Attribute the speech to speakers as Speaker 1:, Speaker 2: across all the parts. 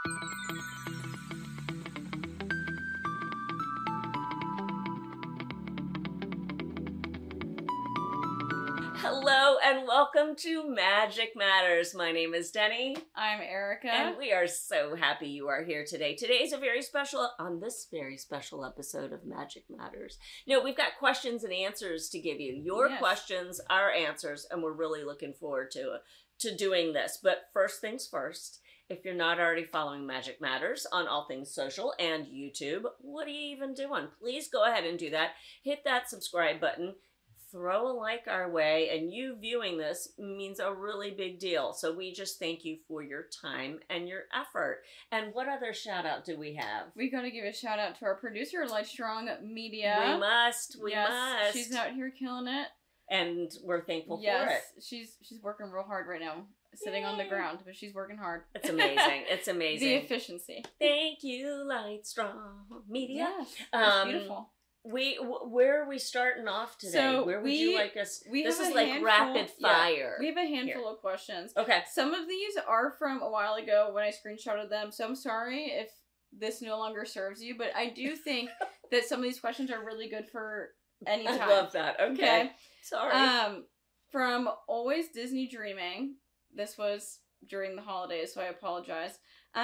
Speaker 1: Hello and welcome to Magic Matters. My name is Denny.
Speaker 2: I'm Erica.
Speaker 1: And we are so happy you are here today. Today is on this very special episode of Magic Matters. You know, we've got questions and answers to give you. Your questions, our answers, and we're really looking forward to doing this. But first things first, if you're not already following Magic Matters on all things social and YouTube, what are you even doing? Please go ahead and do that. Hit that subscribe button. Throw a like our way, and you viewing this means a really big deal. So we just thank you for your time and your effort. And what other shout out do we have?
Speaker 2: We got to give a shout out to our producer, Lightstrong Media.
Speaker 1: We must.
Speaker 2: She's out here killing it.
Speaker 1: And we're thankful for it.
Speaker 2: She's working real hard right now. Sitting on the ground, but she's working hard.
Speaker 1: It's amazing. It's amazing.
Speaker 2: The efficiency.
Speaker 1: Thank you, Lightstrong Media.
Speaker 2: Yes, it's beautiful.
Speaker 1: Where are we starting off today?
Speaker 2: So
Speaker 1: where would you like us?
Speaker 2: This
Speaker 1: is like rapid fire.
Speaker 2: We have a handful of questions.
Speaker 1: Okay.
Speaker 2: Some of these are from a while ago when I screenshotted them, so I'm sorry if this no longer serves you, but I do think that some of these questions are really good for any time.
Speaker 1: I love that. Okay. Sorry.
Speaker 2: From Always Disney Dreaming. This was during the holidays, so I apologize.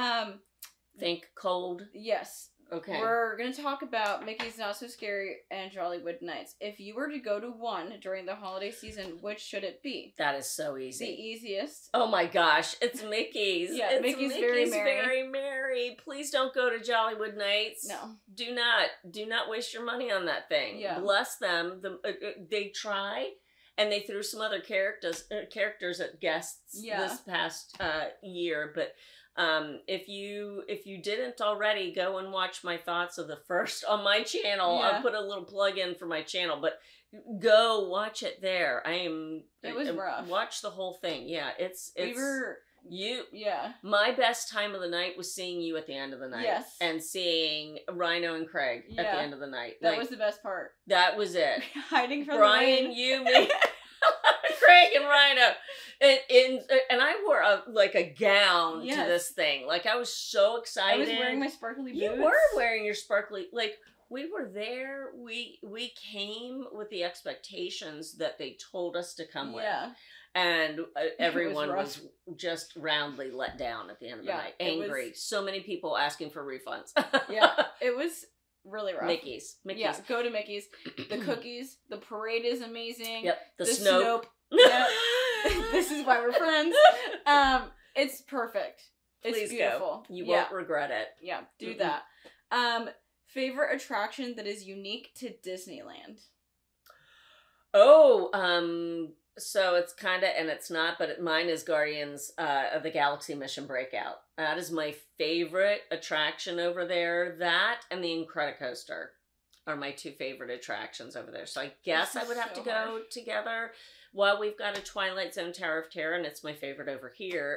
Speaker 1: Think cold.
Speaker 2: Yes.
Speaker 1: Okay.
Speaker 2: We're going to talk about Mickey's Not So Scary and Jollywood Nights. If you were to go to one during the holiday season, which should it be?
Speaker 1: That is so easy.
Speaker 2: The easiest.
Speaker 1: Oh my gosh, it's Mickey's.
Speaker 2: Yeah, Mickey's very
Speaker 1: merry. Please don't go to Jollywood Nights.
Speaker 2: No.
Speaker 1: Do not waste your money on that thing.
Speaker 2: Yeah.
Speaker 1: Bless them. They try, and they threw some other characters at guests this past year, but if you didn't already, go and watch my thoughts of the first on my channel.
Speaker 2: Yeah.
Speaker 1: I'll put a little plug in for my channel, but go watch it there.
Speaker 2: It was rough.
Speaker 1: Watch the whole thing. Yeah, my best time of the night was seeing you at the end of the night.
Speaker 2: Yes.
Speaker 1: And seeing Rhino and Craig at the end of the night.
Speaker 2: That was the best part.
Speaker 1: That was it.
Speaker 2: Hiding from
Speaker 1: Brian,
Speaker 2: the rain.
Speaker 1: you, me, Craig and Rhino. And I wore a gown to this thing. Like, I was so excited.
Speaker 2: I was wearing my sparkly boots.
Speaker 1: You were wearing your sparkly, we were there. We came with the expectations that they told us to come with.
Speaker 2: Yeah.
Speaker 1: And everyone was just roundly let down at the end of the night. Angry. So many people asking for refunds.
Speaker 2: Yeah. It was really rough.
Speaker 1: Mickey's.
Speaker 2: Yeah, go to Mickey's. The cookies. The parade is amazing.
Speaker 1: Yep. The Snope.
Speaker 2: Yep. This is why we're friends. It's perfect. It's
Speaker 1: Please
Speaker 2: beautiful.
Speaker 1: Go. You won't regret it.
Speaker 2: Yeah, do that. Favorite attraction that is unique to Disneyland?
Speaker 1: Oh, so it's kind of, and it's not, but mine is Guardians of the Galaxy Mission Breakout. That is my favorite attraction over there. That and the Incredicoaster are my two favorite attractions over there. So I guess I would have to go together. While we've got a Twilight Zone Tower of Terror, and it's my favorite over here,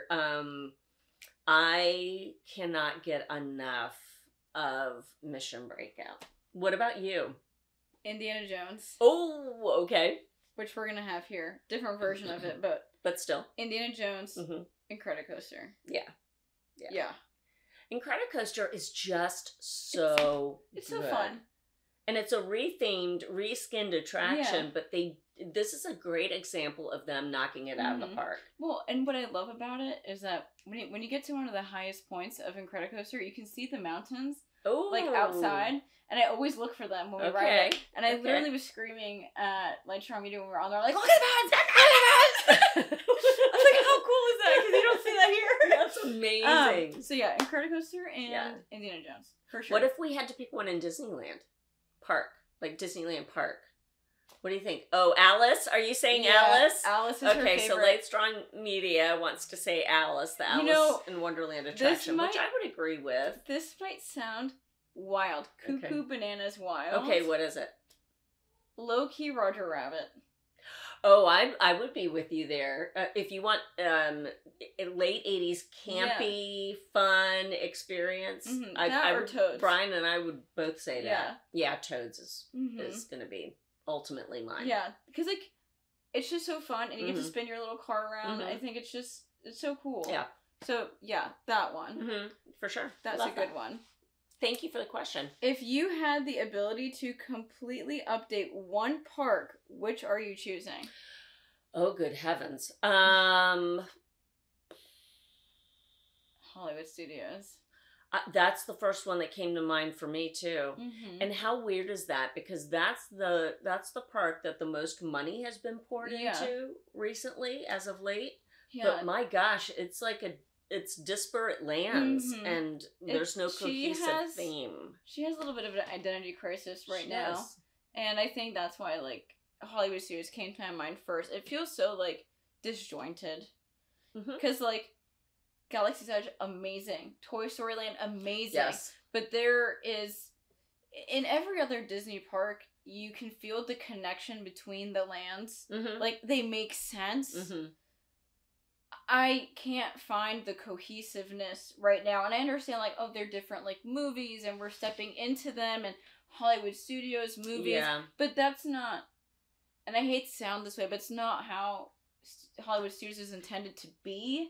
Speaker 1: I cannot get enough of Mission Breakout. What about you?
Speaker 2: Indiana Jones.
Speaker 1: Oh, okay.
Speaker 2: Which we're going to have here. Different version of it, but
Speaker 1: still.
Speaker 2: Indiana Jones, Incredicoaster.
Speaker 1: Yeah. Incredicoaster is just so
Speaker 2: It's so fun.
Speaker 1: And it's a reskinned attraction, but this is a great example of them knocking it out of the park.
Speaker 2: Well, and what I love about it is that when you get to one of the highest points of Incredicoaster, you can see the mountains outside, and I always look for them when we ride it. And I literally was screaming at Lightstrong Media when we were on there, like, look at the mountains! I was like, how cool is that? Because you don't see that here.
Speaker 1: That's amazing.
Speaker 2: So yeah, Incredicoaster and Indiana Jones, for sure.
Speaker 1: What if we had to pick one in Disneyland Park? Like Disneyland Park. What do you think? Oh, Alice? Are you saying Alice?
Speaker 2: Alice is her favorite.
Speaker 1: Okay, so Lightstrong Media wants to say Alice, the Alice in Wonderland attraction, which I would agree with.
Speaker 2: This might sound wild. Cuckoo Bananas wild.
Speaker 1: Okay, what is it?
Speaker 2: Low-key Roger Rabbit.
Speaker 1: Oh, I would be with you there. If you want late 80s campy, fun experience.
Speaker 2: Or Toads.
Speaker 1: Brian and I would both say that. Yeah, Toads is going to be ultimately mine.
Speaker 2: Yeah, because it's just so fun, and you get to spin your little car around. I think it's so cool.
Speaker 1: Yeah.
Speaker 2: So, yeah, that one.
Speaker 1: Mm-hmm. For sure.
Speaker 2: That's a good one.
Speaker 1: Thank you for the question.
Speaker 2: If you had the ability to completely update one park, which are you choosing?
Speaker 1: Oh, good heavens.
Speaker 2: Hollywood Studios.
Speaker 1: That's the first one that came to mind for me too. Mm-hmm. And how weird is that? Because that's the park that the most money has been poured into recently, as of late. Yeah. But my gosh, it's like it's disparate lands, and there's no cohesive theme.
Speaker 2: She has a little bit of an identity crisis right now, and I think that's why Hollywood Studios came to my mind first. It feels so disjointed, because Galaxy's Edge, amazing. Toy Story Land, amazing. Yes. But there is, in every other Disney park, you can feel the connection between the lands. Mm-hmm. They make sense. Mm-hmm. I can't find the cohesiveness right now. And I understand, they're different, movies, and we're stepping into them, and Hollywood Studios movies. Yeah. But that's not, and I hate to sound this way, but it's not how Hollywood Studios is intended to be.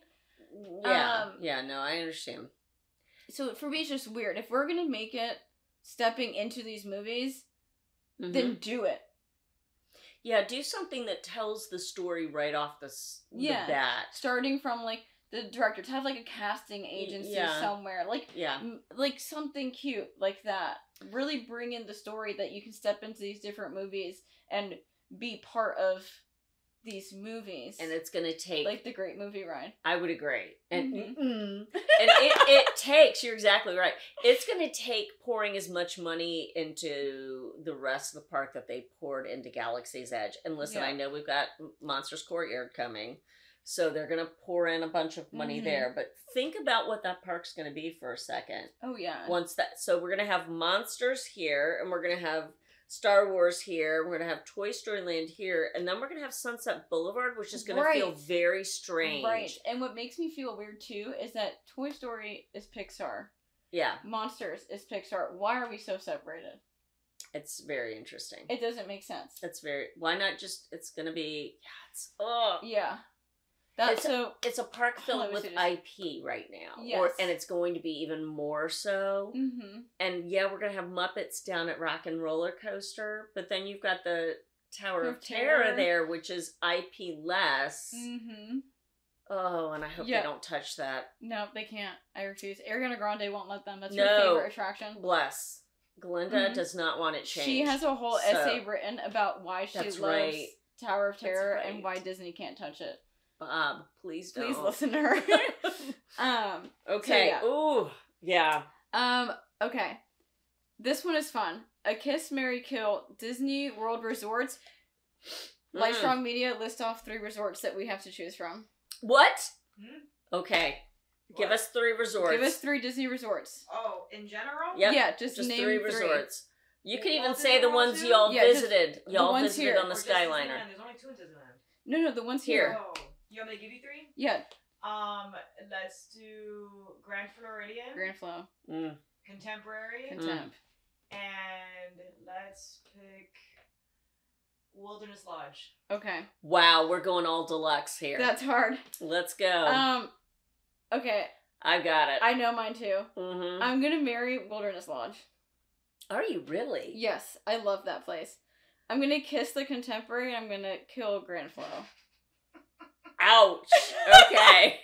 Speaker 1: Yeah. No, I understand.
Speaker 2: So for me, it's just weird. If we're gonna make it stepping into these movies, then do it.
Speaker 1: Yeah, do something that tells the story right off the bat.
Speaker 2: Starting from the director, to have a casting agency somewhere, something cute like that. Really bring in the story that you can step into these different movies and be part of these movies.
Speaker 1: And it's gonna take
Speaker 2: the Great Movie Ride.
Speaker 1: I would agree. And and it takes, you're exactly right. It's gonna take pouring as much money into the rest of the park that they poured into Galaxy's Edge. And listen, I know we've got Monsters Courtyard coming, so they're gonna pour in a bunch of money there. But think about what that park's gonna be for a second.
Speaker 2: Oh yeah.
Speaker 1: So we're gonna have Monsters here, and we're gonna have Star Wars here, we're going to have Toy Story Land here, and then we're going to have Sunset Boulevard, which is going to feel very strange.
Speaker 2: Right, and what makes me feel weird, too, is that Toy Story is Pixar. Yeah. Monsters is Pixar. Why are we so separated?
Speaker 1: It's very interesting.
Speaker 2: It doesn't make sense.
Speaker 1: Why not just, it's going to be,
Speaker 2: Yeah.
Speaker 1: It's a park filled with IP right now. Yes. And it's going to be even more so. Mm-hmm. And we're going to have Muppets down at Rock and Roller Coaster, but then you've got the Tower of Terror there, which is IP less. Mm-hmm. Oh, and I hope they don't touch that.
Speaker 2: No, they can't. I refuse. Ariana Grande won't let them. That's her favorite attraction.
Speaker 1: Bless. Glinda does not want it changed.
Speaker 2: She has a whole essay written about why she loves Tower of Terror and why Disney can't touch it.
Speaker 1: Bob, please don't.
Speaker 2: Please listen to her.
Speaker 1: Okay. So, ooh. Yeah.
Speaker 2: Okay. This one is fun. A Kiss, Marry, Kill Disney World Resorts. Lightstrong Media list off 3 resorts that we have to choose from.
Speaker 1: What? Okay. What? Give us 3 resorts.
Speaker 2: Give us 3 Disney resorts.
Speaker 3: Oh, in general?
Speaker 1: Yep.
Speaker 2: Yeah, just name 3
Speaker 1: resorts. You could even say the ones y'all visited. Y'all visited on the Skyliner.
Speaker 3: There's only 2 in Disneyland.
Speaker 2: No, the ones here.
Speaker 3: Oh. You want me to give you 3?
Speaker 2: Yeah.
Speaker 3: Let's do Grand Floridian.
Speaker 2: Grand Flo.
Speaker 3: Contemporary.
Speaker 2: Contemp.
Speaker 3: And let's pick Wilderness Lodge.
Speaker 2: Okay.
Speaker 1: Wow, we're going all deluxe here.
Speaker 2: That's hard.
Speaker 1: Let's go.
Speaker 2: Okay.
Speaker 1: I got it.
Speaker 2: I know mine too. Mm-hmm. I'm gonna marry Wilderness Lodge.
Speaker 1: Are you really?
Speaker 2: Yes, I love that place. I'm gonna kiss the Contemporary, and I'm gonna kill Grand Flo.
Speaker 1: Ouch. Okay.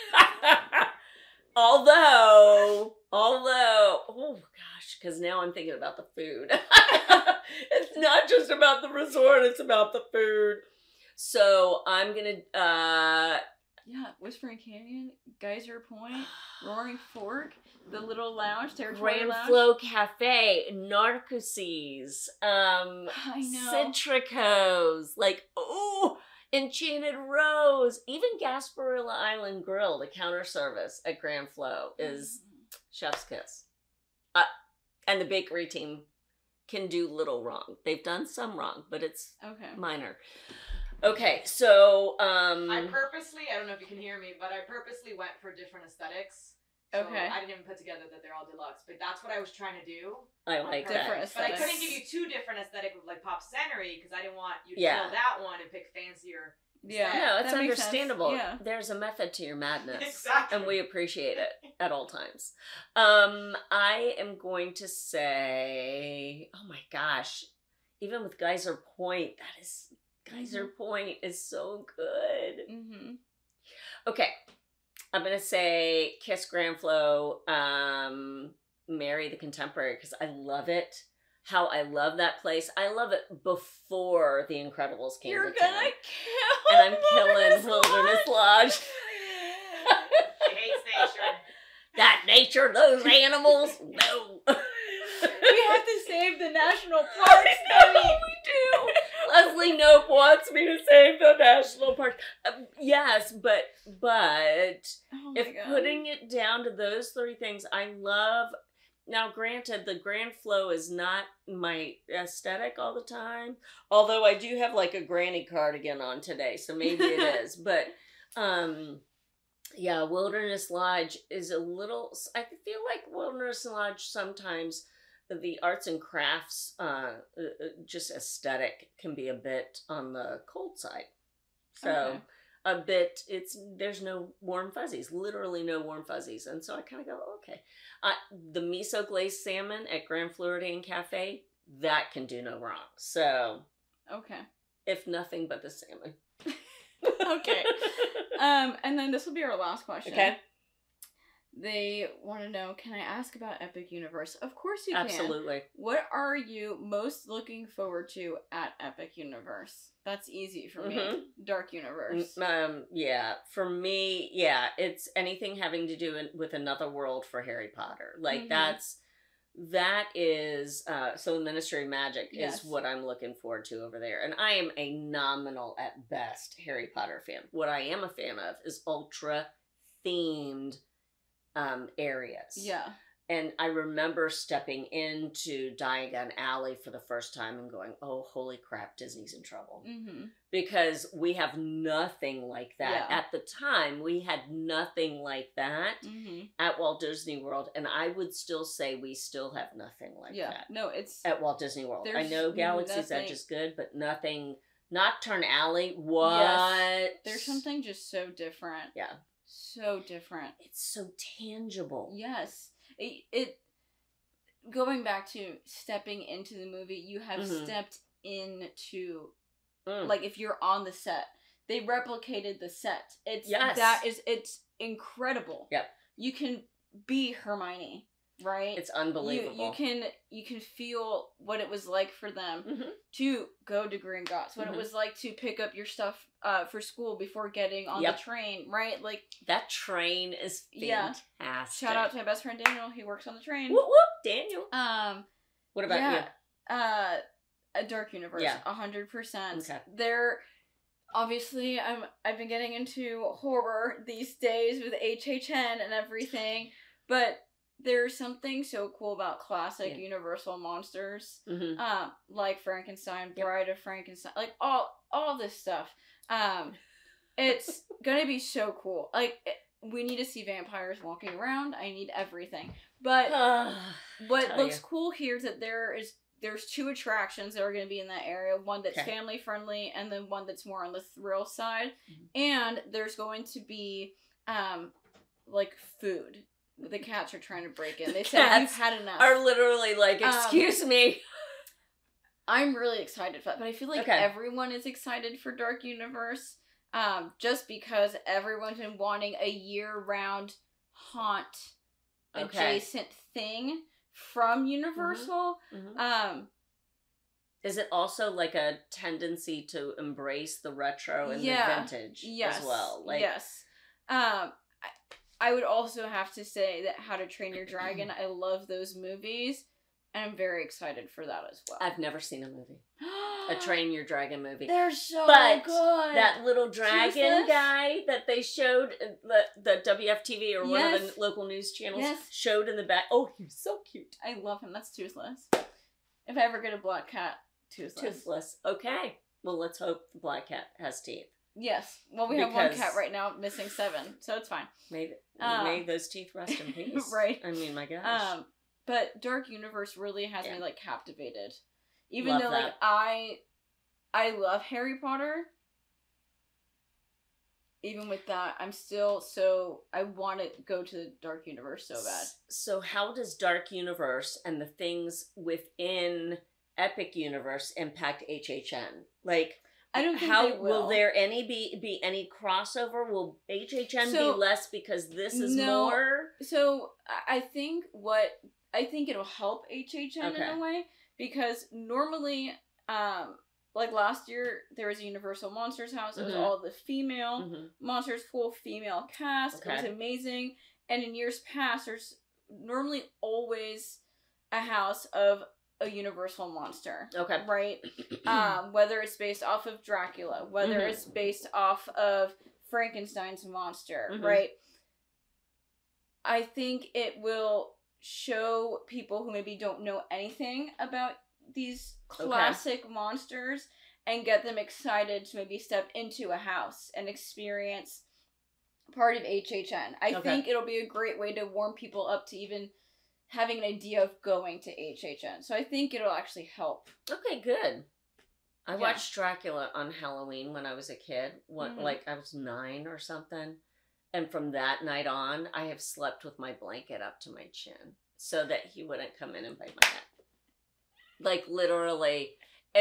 Speaker 1: Although, oh gosh, because now I'm thinking about the food. It's not just about the resort, it's about the food. So I'm gonna,
Speaker 2: Whispering Canyon, Geyser Point, Roaring Fork, the little lounge, Territory
Speaker 1: Grand
Speaker 2: Lounge.
Speaker 1: Flow Cafe, Narcoossee's,
Speaker 2: I know.
Speaker 1: Citricos, Enchanted Rose, even Gasparilla Island Grill, the counter service at Grand Flow is chef's kiss. And the bakery team can do little wrong. They've done some wrong, but it's minor. Okay, so
Speaker 3: I purposely, I don't know if you can hear me, but I purposely went for different aesthetics. So I didn't even put together that they're all deluxe, but that's what I was trying to do.
Speaker 1: I like that.
Speaker 3: But I couldn't give you 2 different aesthetics with Pop Century because I didn't want you to kill that one and pick fancier
Speaker 2: Yeah.
Speaker 1: No, it's understandable. Yeah. There's a method to your madness.
Speaker 3: Exactly.
Speaker 1: And we appreciate it at all times. I am going to say, oh my gosh, even with Geyser Point, Geyser Point is so good. Mm-hmm. Okay. I'm going to say Kiss Grand Flow, Mary the Contemporary, because I love it. How I love that place. I love it before The Incredibles came to town.
Speaker 2: You're gonna kill
Speaker 1: And I'm killing Wilderness Lodge.
Speaker 3: She hates nature.
Speaker 1: That nature, those animals, no.
Speaker 2: We have to save the national parks.
Speaker 1: We do. Leslie Knope wants me to save the national park. Yes, but putting it down to those three things, I love. Now, granted, the Grand Flow is not my aesthetic all the time. Although I do have like a granny cardigan on today, so maybe it is. But yeah, Wilderness Lodge is a little. I feel like Wilderness Lodge sometimes. The arts and crafts, just aesthetic, can be a bit on the cold side. So, a bit, there's no warm fuzzies, literally no warm fuzzies. And so I kind of go, okay. The miso glazed salmon at Grand Floridian Cafe, that can do no wrong. So,
Speaker 2: okay.
Speaker 1: If nothing but the salmon.
Speaker 2: Okay. And then this will be our last question.
Speaker 1: Okay.
Speaker 2: They want to know, can I ask about Epic Universe? Of course you can.
Speaker 1: Absolutely.
Speaker 2: What are you most looking forward to at Epic Universe? That's easy for me. Dark Universe.
Speaker 1: Yeah. For me, it's anything having to do with another world for Harry Potter. Like, that is, so Ministry of Magic is what I'm looking forward to over there. And I am a nominal, at best, Harry Potter fan. What I am a fan of is ultra-themed areas.
Speaker 2: Yeah.
Speaker 1: And I remember stepping into Diagon Alley for the first time and going, oh, holy crap, Disney's in trouble. Mm-hmm. Because we have nothing like that. Yeah. At the time, we had nothing like that at Walt Disney World. And I would still say we still have nothing like that.
Speaker 2: No, it's...
Speaker 1: At Walt Disney World. I know Galaxy's Edge is good, but nothing... Nocturne Alley, what?
Speaker 2: Yes. There's something just so different.
Speaker 1: Yeah.
Speaker 2: So different.
Speaker 1: It's so tangible.
Speaker 2: Yes. It going back to stepping into the movie, you have stepped into like if you're on the set. They replicated the set. It's incredible.
Speaker 1: Yep.
Speaker 2: You can be Hermione, right?
Speaker 1: It's unbelievable.
Speaker 2: You can feel what it was like for them to go to Gringotts, what it was like to pick up your stuff for school before getting on the train, right? Like
Speaker 1: that train is fantastic.
Speaker 2: Shout out to my best friend Daniel. He works on the train.
Speaker 1: Whoop whoop, Daniel. What about you?
Speaker 2: A Dark Universe, 100%. Okay. They're obviously I've been getting into horror these days with HHN and everything, but there's something so cool about classic Universal monsters, like Frankenstein, Bride of Frankenstein, like all this stuff. It's gonna be so cool. Like, we need to see vampires walking around. I need everything. But what looks cool here is that there's 2 attractions that are going to be in that area. One that's family friendly, and then one that's more on the thrill side. And there's going to be like food. The cats are trying to break in. They said you've had enough.
Speaker 1: Are literally like, excuse me.
Speaker 2: I'm really excited for that, but I feel like everyone is excited for Dark Universe, just because everyone's been wanting a year-round haunt adjacent thing from Universal.
Speaker 1: Is it also like a tendency to embrace the retro and the vintage as well? Like,
Speaker 2: yes. I would also have to say that How to Train Your Dragon, I love those movies, and I'm very excited for that as well.
Speaker 1: I've never seen a movie. A Train Your Dragon movie.
Speaker 2: They're so good.
Speaker 1: That little dragon guy that they showed, the WFTV or one of the local news channels showed in the back. Oh, he was so cute.
Speaker 2: I love him. That's Toothless. If I ever get a black cat, Toothless.
Speaker 1: Toothless. Okay. Well, let's hope the black cat has teeth.
Speaker 2: Yes. Well, we have one cat right now missing 7, so it's fine.
Speaker 1: May those teeth rest in peace.
Speaker 2: Right.
Speaker 1: I mean, my gosh.
Speaker 2: But Dark Universe really has me, like, captivated. Even though, like, I love Harry Potter, even with that, I'm still I want to go to the Dark Universe so bad.
Speaker 1: So how does Dark Universe and the things within Epic Universe impact HHN? Like,
Speaker 2: I don't think
Speaker 1: how
Speaker 2: they will.
Speaker 1: There be any crossover? Will HHN be less because this is more?
Speaker 2: So I think it'll help HHN in a way, because normally, like last year, there was a Universal Monsters house. It was all the female monsters, full female cast. It was amazing. And in years past, there's normally always a house of a Universal monster. Okay. Right? Whether it's based off of Dracula, whether it's based off of Frankenstein's monster, right? I think it will show people who maybe don't know anything about these classic monsters and get them excited to maybe step into a house and experience part of HHN. I think it'll be a great way to warm people up to even having an idea of going to HHN. So I think it'll actually help. Okay, good. I watched Dracula on Halloween when I was a kid. Like I was 9 or something. And from that night on, I have slept with my blanket up to my chin so that he wouldn't come in and bite my neck. Like literally,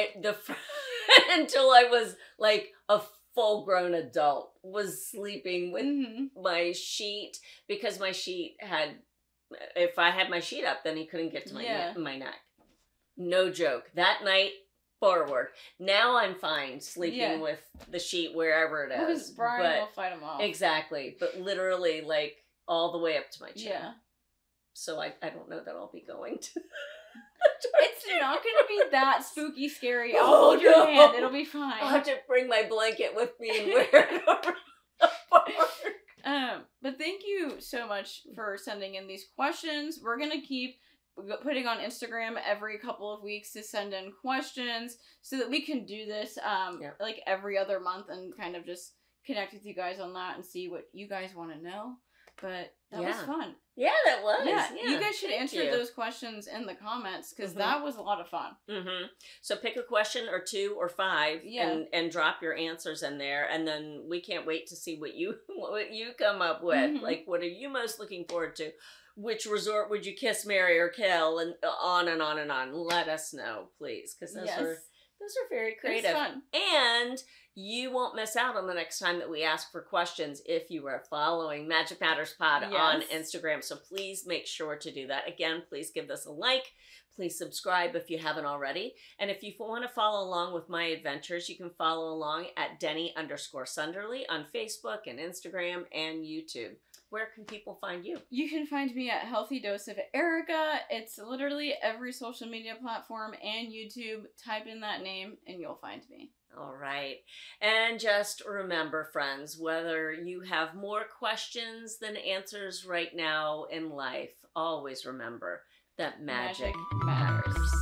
Speaker 2: until I was like a full-grown adult, was sleeping with my sheet, because my sheet had, if I had my sheet up, then he couldn't get to my neck. No joke. That night forward. Now I'm fine sleeping with the sheet wherever it is. Because Brian will fight him off. Exactly. But literally, like, all the way up to my chin. Yeah. So I don't know that I'll be going to... It's not going to be that spooky scary. I'll hold your hand. It'll be fine. I'll have to bring my blanket with me and wear it over the park. But thank you so much for sending in these questions. We're going to keep putting on Instagram every couple of weeks to send in questions so that we can do this like every other month and kind of just connect with you guys on that and see what you guys want to know. But that was fun. Yeah, that was. Yeah. You guys should answer those questions in the comments, because that was a lot of fun. So pick a question or 2 or 5 and drop your answers in there, and then we can't wait to see what you come up with. Like, what are you most looking forward to? Which resort would you kiss, marry, or kill? And on and on and on. Let us know, please, because those are very creative. It's fun. And you won't miss out on the next time that we ask for questions if you are following Magic Matters Pod on Instagram. So please make sure to do that. Again, please give this a like. Please subscribe if you haven't already. And if you want to follow along with my adventures, you can follow along at Denny_Sunderly on Facebook and Instagram and YouTube. Where can people find you? You can find me at Healthy Dose of Erica. It's literally every social media platform and YouTube. Type in that name and you'll find me. All right. And just remember, friends, whether you have more questions than answers right now in life, always remember that magic matters.